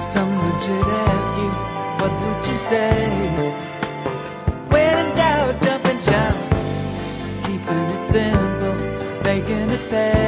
Someone should ask you, what would you say? When in doubt, jump and shout. Keeping it simple, making it fair.